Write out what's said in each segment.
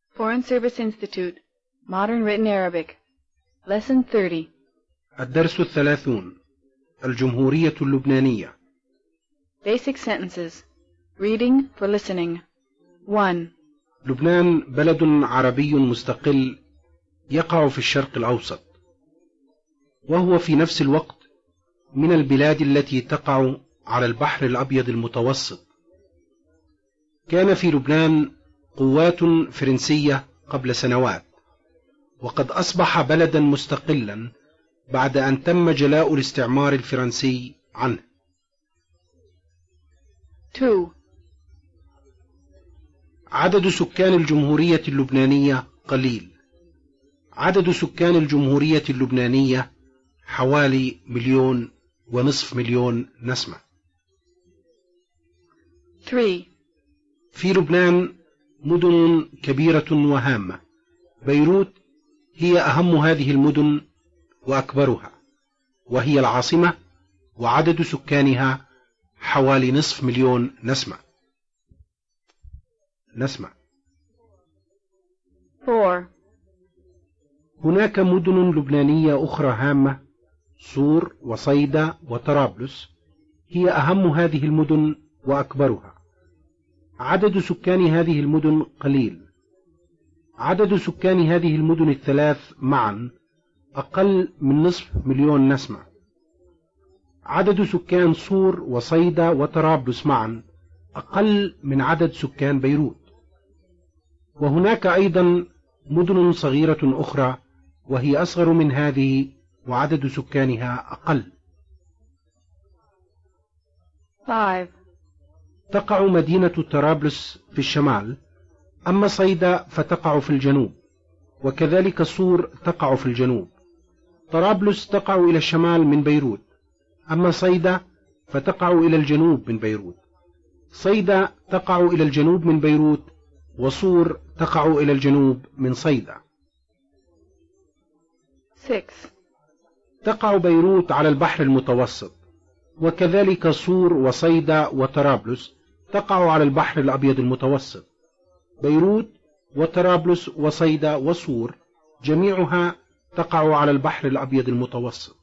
Foreign Service Institute, Modern Written Arabic, Lesson 30. الدرس 30. الجمهورية اللبنانية. Basic sentences. Reading for listening. 1. لبنان بلد عربي مستقل يقع في الشرق الأوسط، وهو في نفس الوقت من البلاد التي تقع على البحر الأبيض المتوسط. كان في لبنان قوات فرنسية قبل سنوات، وقد أصبح بلدا مستقلا بعد أن تم جلاء الاستعمار الفرنسي عنه. 2. عدد سكان الجمهورية اللبنانية قليل. عدد سكان الجمهورية اللبنانية حوالي 1.5 مليون نسمة. 3. في لبنان مدن كبيرة وهامة. بيروت هي أهم هذه المدن وأكبرها، وهي العاصمة، وعدد سكانها حوالي 500,000 نسمة. 4. هناك مدن لبنانية أخرى هامة، صور وصيدا وطرابلس، هي أهم هذه المدن وأكبرها. عدد سكان هذه المدن قليل. عدد سكان هذه المدن الثلاث معا أقل من 500,000 نسمة. عدد سكان صور وصيدا وطرابلس معا أقل من عدد سكان بيروت. وهناك أيضا مدن صغيرة أخرى وهي أصغر من هذه وعدد سكانها أقل. 5. تقع مدينة طرابلس في الشمال، أما صيدا فتقع في الجنوب، وكذلك صور تقع في الجنوب. طرابلس تقع إلى الشمال من بيروت، أما صيدا فتقع إلى الجنوب من بيروت. صيدا تقع إلى الجنوب من بيروت، وصور تقع إلى الجنوب من صيدا. 6. تقع بيروت على البحر المتوسط، وكذلك صور وصيدا وطرابلس تقع على البحر الأبيض المتوسط. بيروت وطرابلس وصيدا وصور جميعها تقع على البحر الأبيض المتوسط.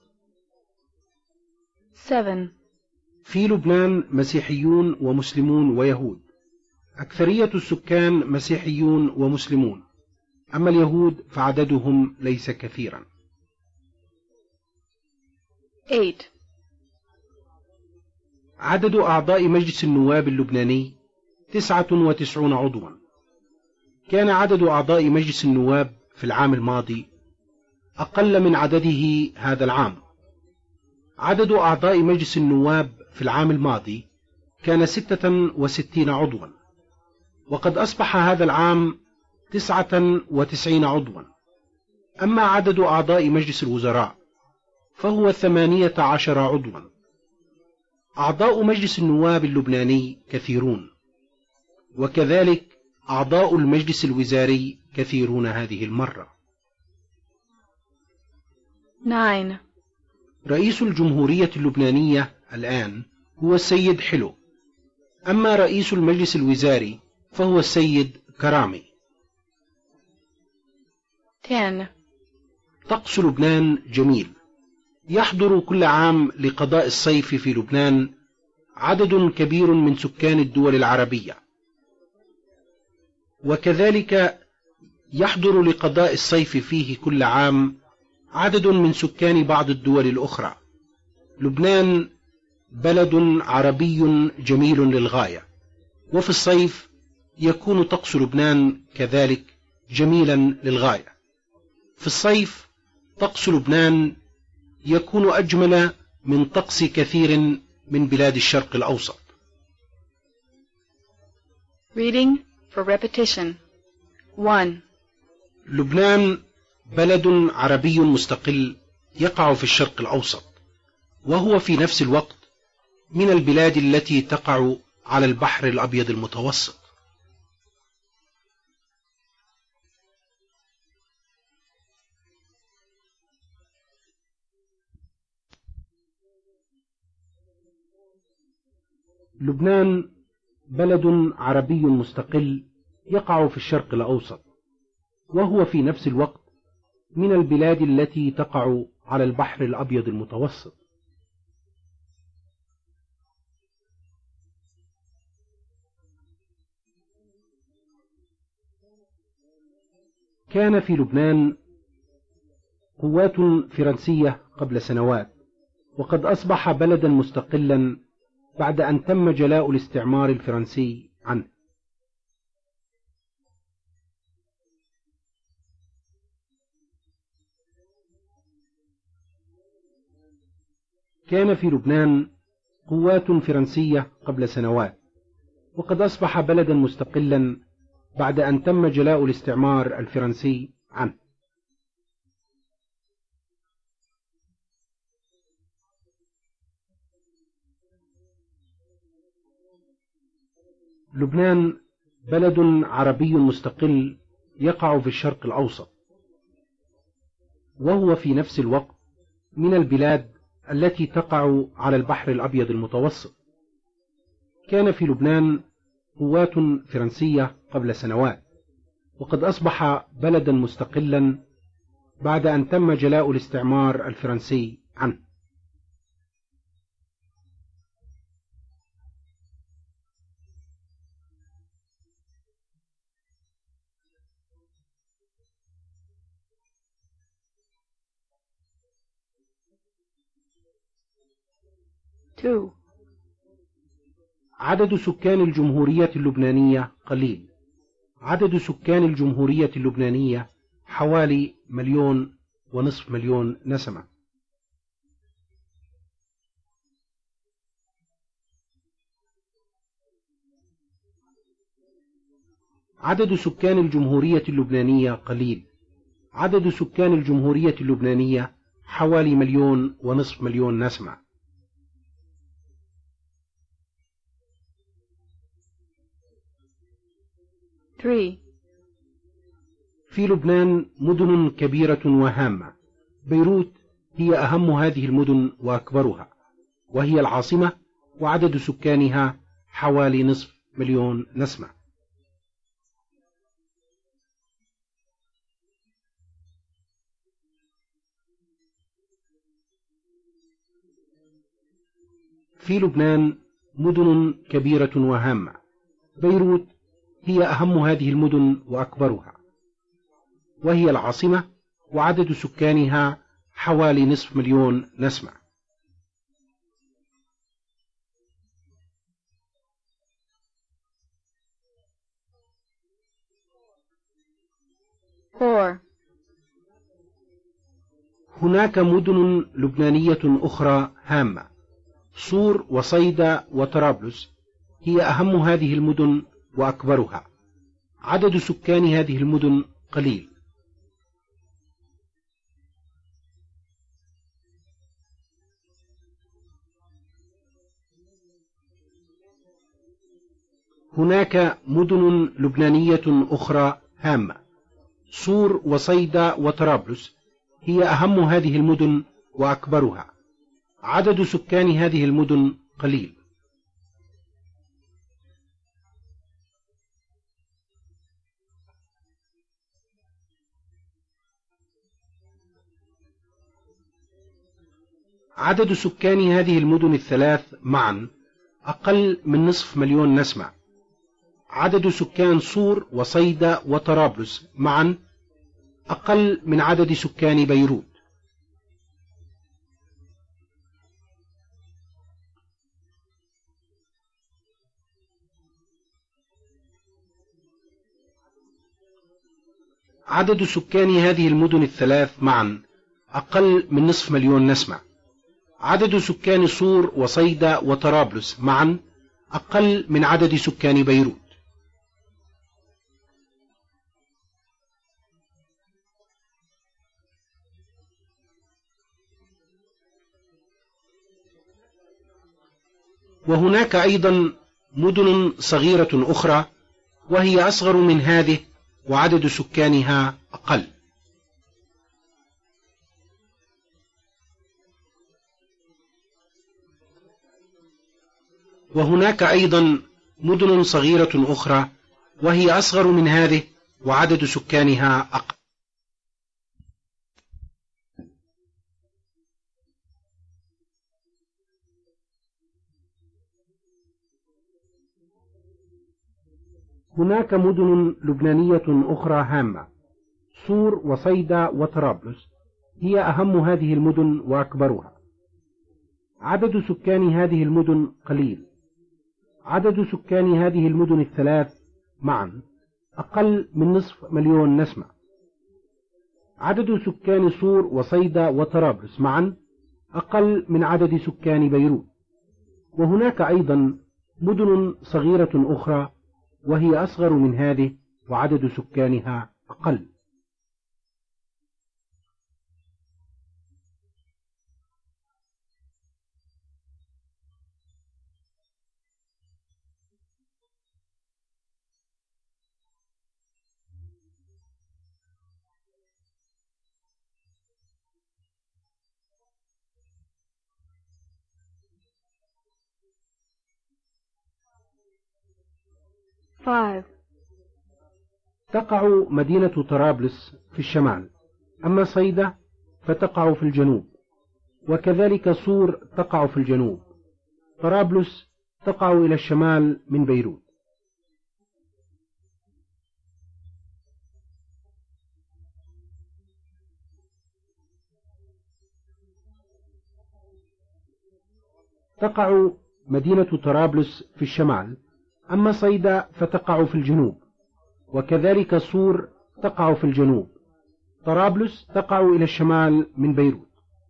7. في لبنان مسيحيون ومسلمون ويهود. أكثرية السكان مسيحيون ومسلمون، أما اليهود فعددهم ليس كثيرا. 8. عدد أعضاء مجلس النواب اللبناني 99 عضوا. كان عدد أعضاء مجلس النواب في العام الماضي أقل من عدده هذا العام. عدد أعضاء مجلس النواب في العام الماضي كان 66 عضوا، وقد أصبح هذا العام 99 عضوا. أما عدد أعضاء مجلس الوزراء فهو 18 عضوا. أعضاء مجلس النواب اللبناني كثيرون، وكذلك أعضاء المجلس الوزاري كثيرون هذه المرة. 9. رئيس الجمهورية اللبنانية الآن هو السيد حلو، أما رئيس المجلس الوزاري فهو السيد كرامي. 10. طقس لبنان جميل. يحضر كل عام لقضاء الصيف في لبنان عدد كبير من سكان الدول العربية، وكذلك يحضر لقضاء الصيف فيه كل عام عدد من سكان بعض الدول الأخرى. لبنان بلد عربي جميل للغاية، وفي الصيف يكون طقس لبنان كذلك جميلا للغاية. في الصيف طقس لبنان يكون أجمل من طقس كثير من بلاد الشرق الأوسط. Reading for repetition. 1. لبنان بلد عربي مستقل يقع في الشرق الأوسط، وهو في نفس الوقت من البلاد التي تقع على البحر الأبيض المتوسط. لبنان بلد عربي مستقل يقع في الشرق الأوسط، وهو في نفس الوقت من البلاد التي تقع على البحر الأبيض المتوسط. كان في لبنان قوات فرنسية قبل سنوات، وقد أصبح بلدا مستقلا بعد أن تم جلاء الاستعمار الفرنسي عنه. كان في لبنان قوات فرنسية قبل سنوات، وقد أصبح بلدا مستقلا بعد أن تم جلاء الاستعمار الفرنسي عنه. لبنان بلد عربي مستقل يقع في الشرق الأوسط، وهو في نفس الوقت من البلاد التي تقع على البحر الأبيض المتوسط. كان في لبنان قوات فرنسية قبل سنوات، وقد أصبح بلدا مستقلا بعد أن تم جلاء الاستعمار الفرنسي عنه. عدد سكان الجمهورية اللبنانية قليل. عدد سكان الجمهورية اللبنانية حوالي 1.5 مليون نسمة. عدد سكان الجمهورية اللبنانية قليل. عدد سكان الجمهورية اللبنانية حوالي 1.5 مليون نسمة. في لبنان مدن كبيرة وهامة. بيروت هي أهم هذه المدن وأكبرها، وهي العاصمة، وعدد سكانها حوالي 500,000 نسمة. في لبنان مدن كبيرة وهامة. بيروت هي أهم هذه المدن وأكبرها، وهي العاصمة، وعدد سكانها حوالي 500,000 نسمة. هناك مدن لبنانية أخرى هامة. صور وصيدا وطرابلس هي أهم هذه المدن وأكبرها. عدد سكان هذه المدن قليل. هناك مدن لبنانية أخرى هامة. صور وصيدا وطرابلس هي أهم هذه المدن وأكبرها. عدد سكان هذه المدن قليل. عدد سكان هذه المدن الثلاث معا أقل من 500,000 نسمة. عدد سكان صور وصيدا وطرابلس معا أقل من عدد سكان بيروت. عدد سكان هذه المدن الثلاث معا أقل من 500,000 نسمة. عدد سكان صور وصيدا وطرابلس معا أقل من عدد سكان بيروت. وهناك أيضا مدن صغيرة أخرى وهي أصغر من هذه وعدد سكانها أقل. وهناك أيضا مدن صغيرة أخرى وهي أصغر من هذه وعدد سكانها أقل. هناك مدن لبنانية أخرى هامة، صور وصيدا وطرابلس هي أهم هذه المدن وأكبرها. عدد سكان هذه المدن قليل. عدد سكان هذه المدن الثلاث معا أقل من 500,000 نسمة. عدد سكان صور وصيدا وطرابلس معا أقل من عدد سكان بيروت. وهناك أيضا مدن صغيرة أخرى وهي أصغر من هذه وعدد سكانها أقل. تقع مدينة طرابلس في الشمال، أما صيدا فتقع في الجنوب، وكذلك صور تقع في الجنوب. طرابلس تقع إلى الشمال من بيروت. تقع مدينة طرابلس في الشمال، أما صيدا فتقع في الجنوب، وكذلك صور تقع في الجنوب. طرابلس تقع إلى الشمال من بيروت.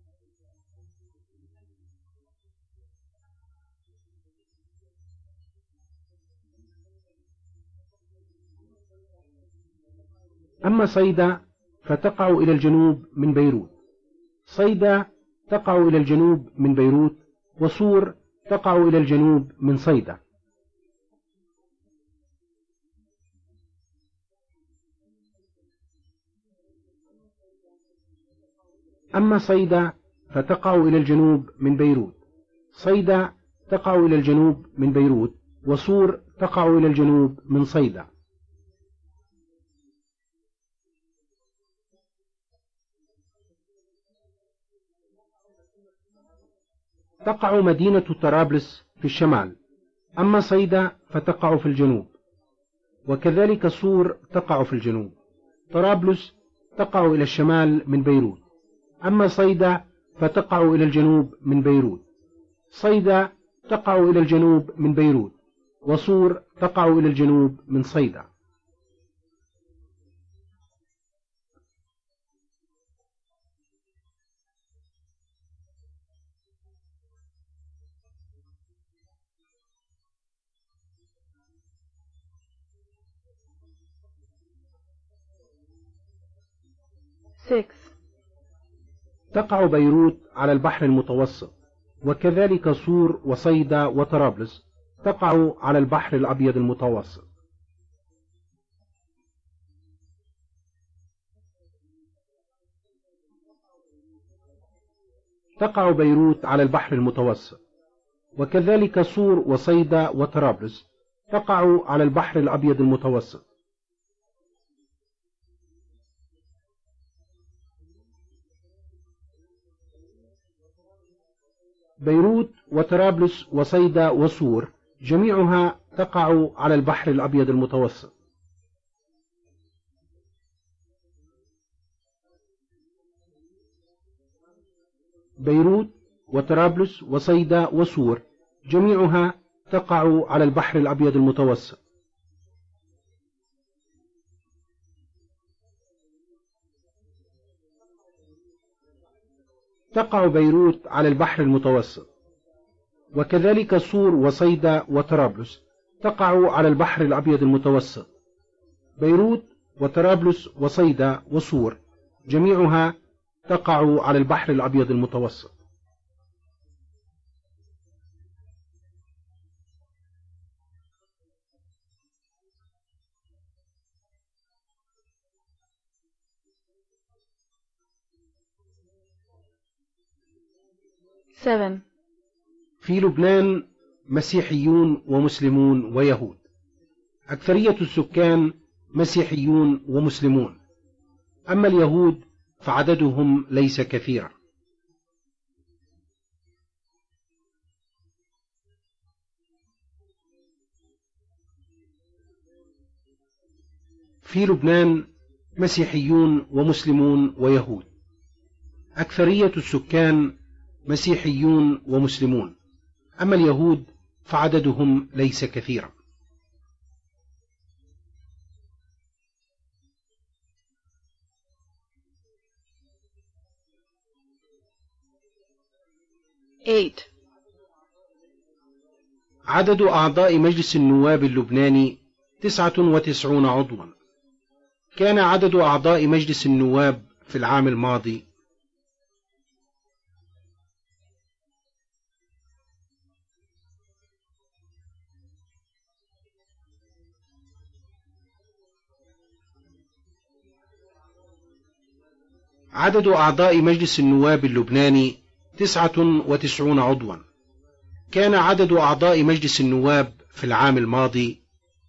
أما صيدا فتقع إلى الجنوب من بيروت. صيدا تقع إلى الجنوب من بيروت، وصور تقع إلى الجنوب من صيدا. أما صيدا فتقع إلى الجنوب من بيروت. صيدا تقع إلى الجنوب من بيروت، وصور تقع إلى الجنوب من صيدا. تقع مدينة طرابلس في الشمال، أما صيدا فتقع في الجنوب، وكذلك صور تقع في الجنوب. طرابلس تقع إلى الشمال من بيروت، أما صيدا فتقع إلى الجنوب من بيروت. صيدا تقع إلى الجنوب من بيروت، وصور تقع إلى الجنوب من صيدا. تقع بيروت على البحر المتوسط، وكذلك صور وصيدا وطرابلس تقع على البحر الأبيض المتوسط. تقع بيروت على البحر المتوسط، وكذلك صور وصيدا وطرابلس تقع على البحر الأبيض المتوسط. بيروت وطرابلس وصيدا وصور جميعها تقع على البحر الأبيض المتوسط. بيروت وطرابلس وصيدا وصور جميعها تقع على البحر الأبيض المتوسط. تقع بيروت على البحر المتوسط، وكذلك صور وصيدا وطرابلس تقع على البحر الأبيض المتوسط. بيروت وطرابلس وصيدا وصور جميعها تقع على البحر الأبيض المتوسط. في لبنان مسيحيون ومسلمون ويهود. أكثرية السكان مسيحيون ومسلمون، أما اليهود فعددهم ليس كثيرا. في لبنان مسيحيون ومسلمون ويهود، أكثرية السكان مسيحيون ومسلمون، أما اليهود فعددهم ليس كثيرا. عدد أعضاء مجلس النواب اللبناني 99 عضوا. كان عدد أعضاء مجلس النواب في العام الماضي عدد أعضاء مجلس النواب اللبناني 99 عضوا. كان عدد أعضاء مجلس النواب في العام الماضي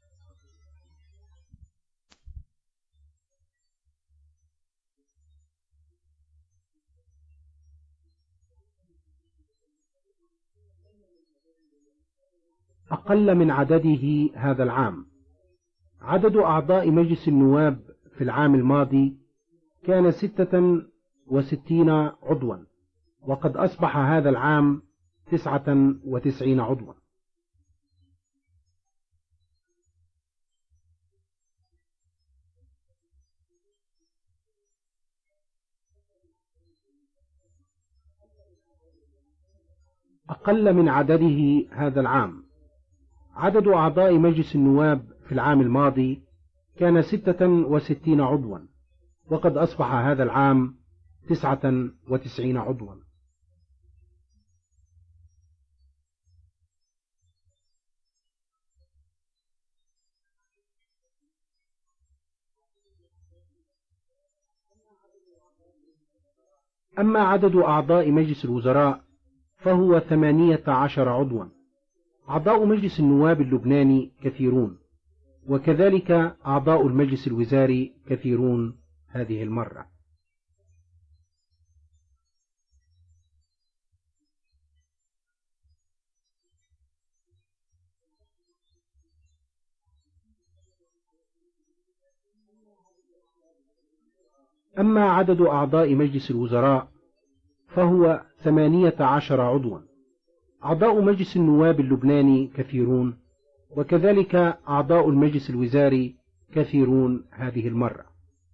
أقل من عدده هذا العام. عدد أعضاء مجلس النواب في العام الماضي كان 66 عضوا، وقد أصبح هذا العام 99 عضوا. أقل من عدده هذا العام. عدد أعضاء مجلس النواب في العام الماضي كان 66 عضوا، وقد أصبح هذا العام 99 عضوا. أما عدد أعضاء مجلس الوزراء فهو 18 عضوا. أعضاء مجلس النواب اللبناني كثيرون، وكذلك أعضاء المجلس الوزاري كثيرون هذه المرة. أما عدد أعضاء مجلس الوزراء فهو 18 عضوا. أعضاء مجلس النواب اللبناني كثيرون، وكذلك أعضاء المجلس الوزاري كثيرون هذه المرة.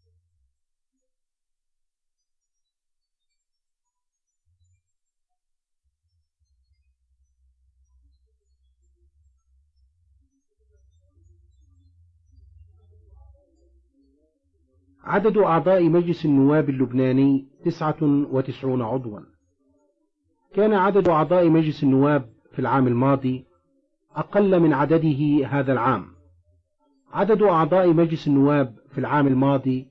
عدد أعضاء مجلس النواب اللبناني 99 عضوا. كان عدد أعضاء مجلس النواب في العام الماضي أقل من عدده هذا العام. عدد أعضاء مجلس النواب في العام الماضي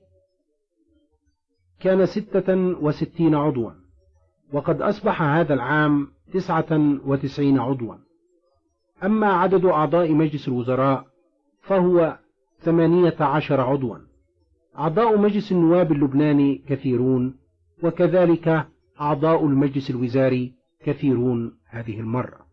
كان 66 عضوا، وقد أصبح هذا العام 99 عضوا. أما عدد أعضاء مجلس الوزراء فهو 18 عضوا. أعضاء مجلس النواب اللبناني كثيرون، وكذلك أعضاء المجلس الوزاري كثيرون هذه المرة.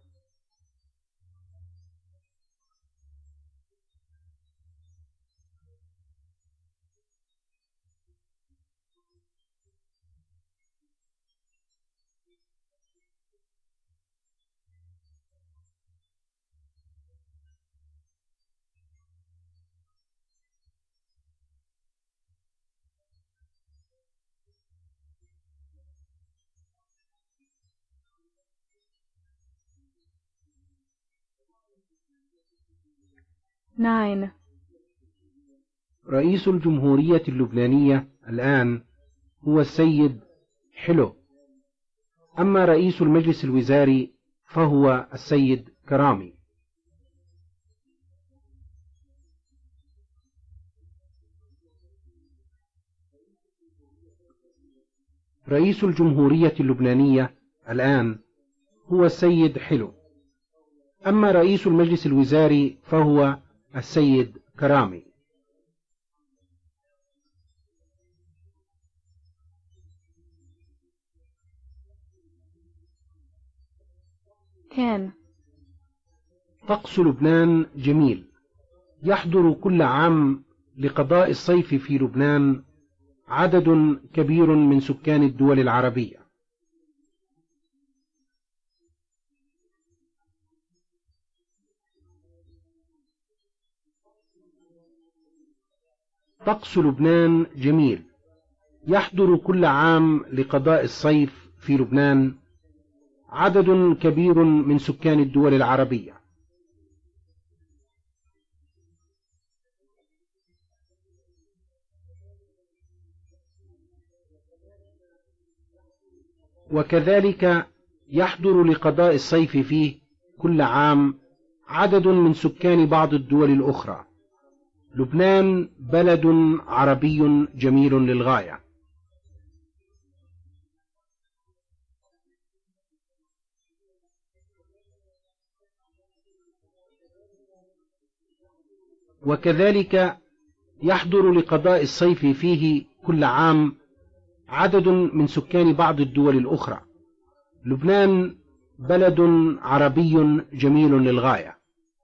رئيس الجمهورية اللبنانية الآن هو السيد حلو، أما رئيس المجلس الوزاري فهو السيد كرامي. رئيس الجمهورية اللبنانية الآن هو السيد حلو، أما رئيس المجلس الوزاري فهو السيد كرامي. 10. طقس لبنان جميل. يحضر كل عام لقضاء الصيف في لبنان عدد كبير من سكان الدول العربية. طقس لبنان جميل. يحضر كل عام لقضاء الصيف في لبنان عدد كبير من سكان الدول العربية. وكذلك يحضر لقضاء الصيف فيه كل عام عدد من سكان بعض الدول الأخرى. لبنان بلد عربي جميل للغاية. وكذلك يحضر لقضاء الصيف فيه كل عام عدد من سكان بعض الدول الأخرى. لبنان بلد عربي جميل للغاية.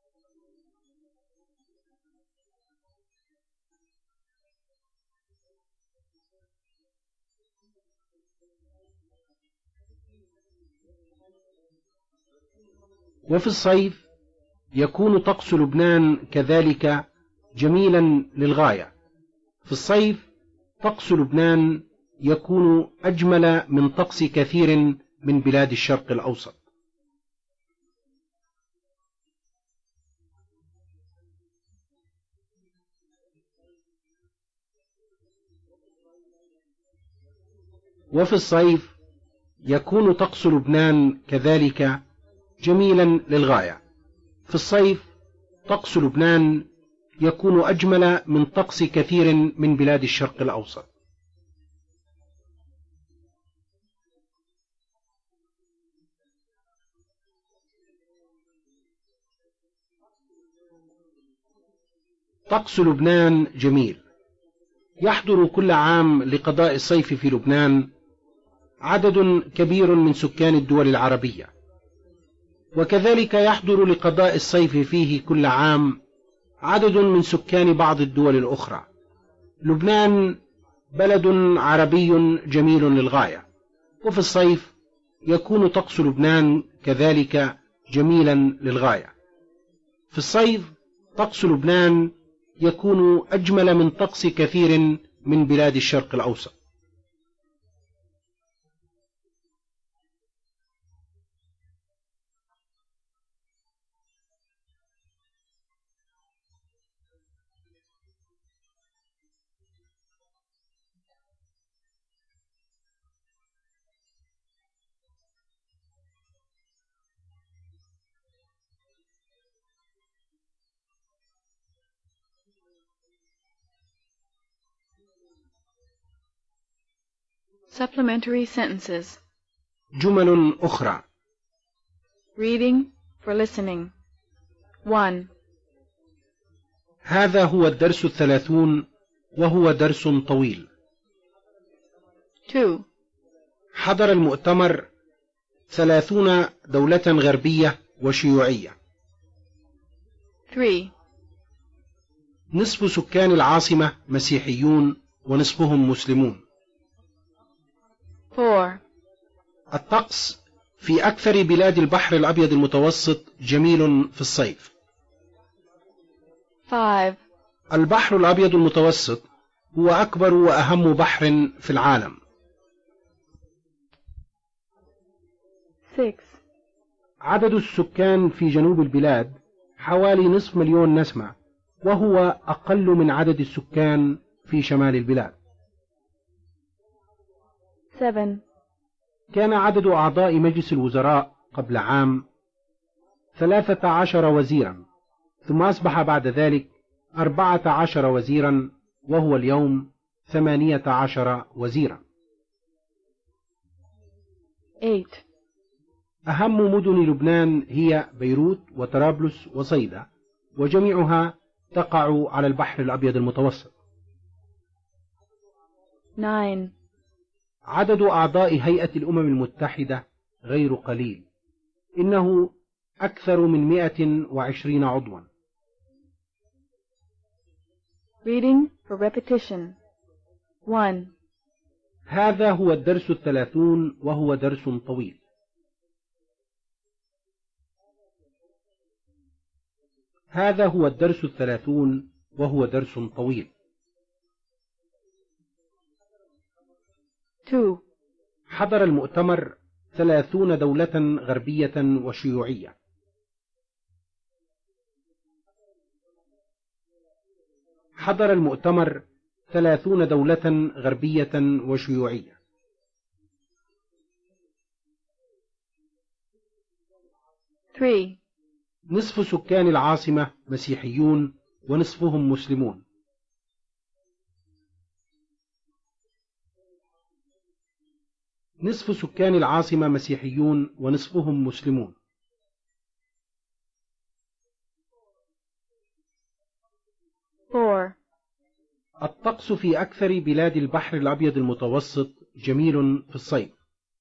وفي الصيف يكون طقس لبنان كذلك جميلا للغاية. في الصيف طقس لبنان يكون أجمل من طقس كثير من بلاد الشرق الأوسط. وفي الصيف يكون طقس لبنان كذلك جميلا للغاية. في الصيف طقس لبنان يكون أجمل من طقس كثير من بلاد الشرق الأوسط. طقس لبنان جميل. يحضر كل عام لقضاء الصيف في لبنان عدد كبير من سكان الدول العربية. وكذلك يحضر لقضاء الصيف فيه كل عام عدد من سكان بعض الدول الأخرى. لبنان بلد عربي جميل للغاية. وفي الصيف يكون طقس لبنان كذلك جميلا للغاية. في الصيف طقس لبنان يكون أجمل من طقس كثير من بلاد الشرق الأوسط. Supplementary sentences. جمل أخرى. Reading for listening. 1. هذا هو الدرس 30 وهو درس طويل. 2. حضر المؤتمر 30 دولة غربية وشيوعية. 3. نصف سكان العاصمة مسيحيون ونصفهم مسلمون. 4. الطقس في أكثر بلاد البحر الأبيض المتوسط جميل في الصيف. 5. البحر الأبيض المتوسط هو أكبر وأهم بحر في العالم. 6. عدد السكان في جنوب البلاد حوالي 500,000 نسمة، وهو أقل من عدد السكان في شمال البلاد. 7. كان عدد أعضاء مجلس الوزراء قبل عام 13 وزيرا، ثم أصبح بعد ذلك 14 وزيرا، وهو اليوم 18 وزيرا. 8. أهم مدن لبنان هي بيروت وطرابلس وصيدا، وجميعها تقع على البحر الأبيض المتوسط. 9. عدد أعضاء هيئة الأمم المتحدة غير قليل، إنه أكثر من 120 عضوا. Reading for repetition. 1. هذا هو الدرس 30 وهو درس طويل. هذا هو الدرس 30 وهو درس طويل. 2. حضر المؤتمر 30 دولة غربية وشيوعية. حضر المؤتمر 30 دولة غربية وشيوعية. 3. نصف سكان العاصمة مسيحيون ونصفهم مسلمون. نصف سكان العاصمة مسيحيون ونصفهم مسلمون. 4. الطقس في أكثر بلاد البحر الأبيض المتوسط جميل في الصيف.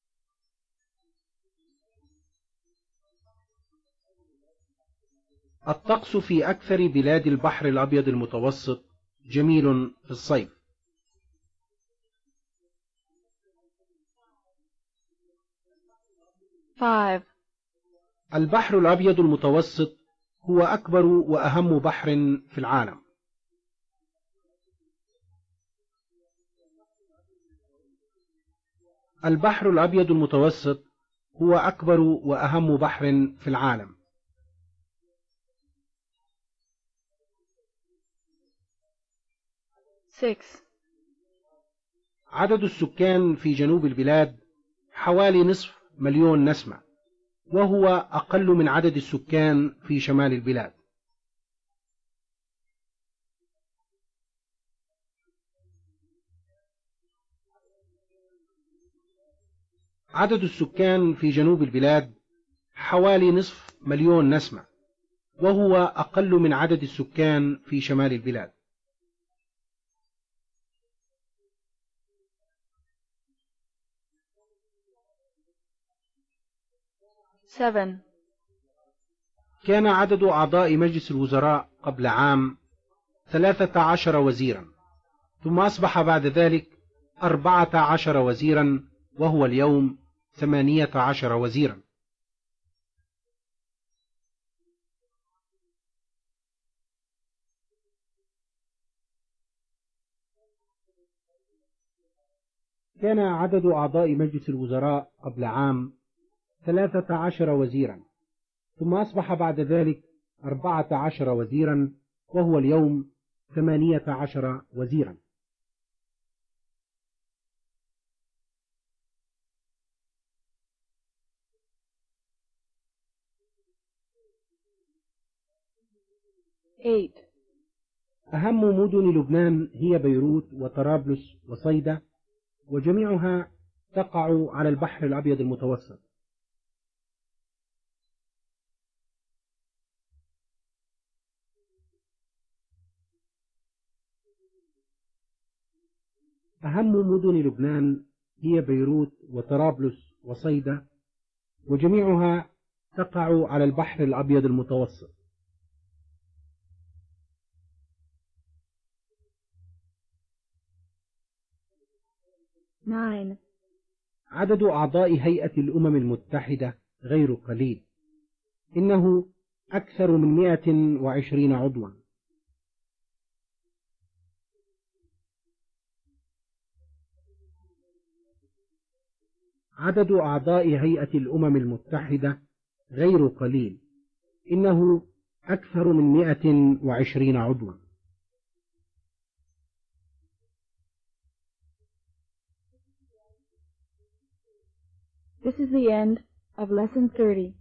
الطقس في أكثر بلاد البحر الأبيض المتوسط جميل في الصيف. 5. البحر الأبيض المتوسط هو أكبر وأهم بحر في العالم. البحر الأبيض المتوسط هو أكبر وأهم بحر في العالم. 6. عدد السكان في جنوب البلاد حوالي نصف مليون نسمة، وهو أقل من عدد السكان في شمال البلاد. عدد السكان في جنوب البلاد حوالي نصف مليون نسمة، وهو أقل من عدد السكان في شمال البلاد. 7. كان عدد أعضاء مجلس الوزراء قبل عام 13 وزيرا، ثم أصبح بعد ذلك 14 وزيرا، وهو اليوم 18 وزيرا. كان عدد أعضاء مجلس الوزراء قبل عام 13 وزيرا، ثم أصبح بعد ذلك 14 وزيرا، وهو اليوم 18 وزيرا. 8. أهم مدن لبنان هي بيروت وطرابلس وصيدا، وجميعها تقع على البحر الأبيض المتوسط. أهم مدن لبنان هي بيروت وطرابلس وصيدا، وجميعها تقع على البحر الأبيض المتوسط. 9. عدد أعضاء هيئة الأمم المتحدة غير قليل، إنه أكثر من 120 عضوا. عدد أعضاء هيئة الأمم المتحدة غير قليل، إنه أكثر من 120 عضوا. This is the end of Lesson 30.